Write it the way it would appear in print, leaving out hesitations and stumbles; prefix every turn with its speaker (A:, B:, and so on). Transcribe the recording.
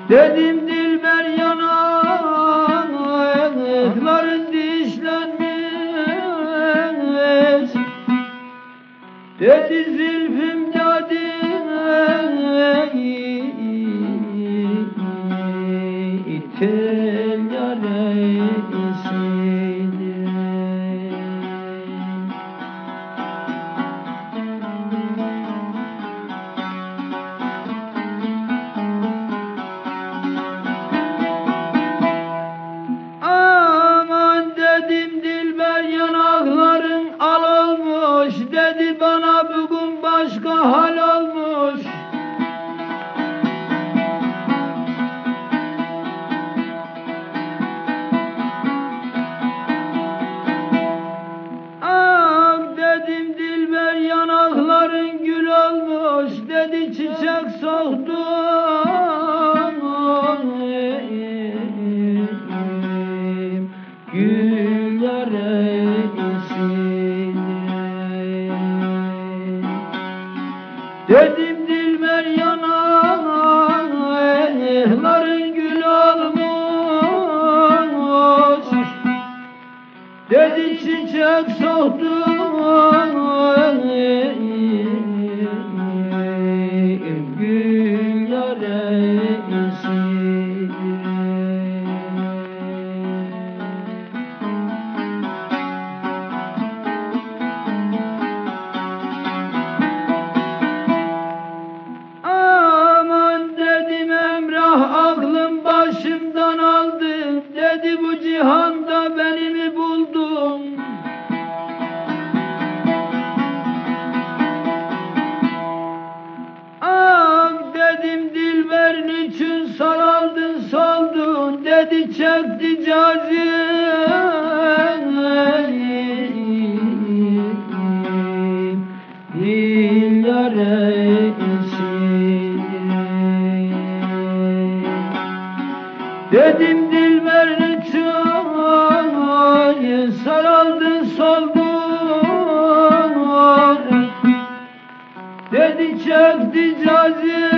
A: Dedim dilber yanakların dişlenmiş. Dedi zülfüm yadi tel yaresidir. Aman dedim dilber yanakların al olmuş. Dedi bana bugün başka hal olmuş. Dedim dilber yanakların gül olmuş. Dedi çiçek soğudum gül yaresidir. Dedim dilber yanakların gül olmuş. Dedi çiçek soğudum gül yaresidir. Aman dedim Emrah aklım başımdan aldı. Dedi bu cihanda beni mi buldun? Dedim dilber niçin saraldın soldun? Dedi çekti cazim dil yaresidir. Dedim dilber niçin saraldın soldun? Dedi çekti cazim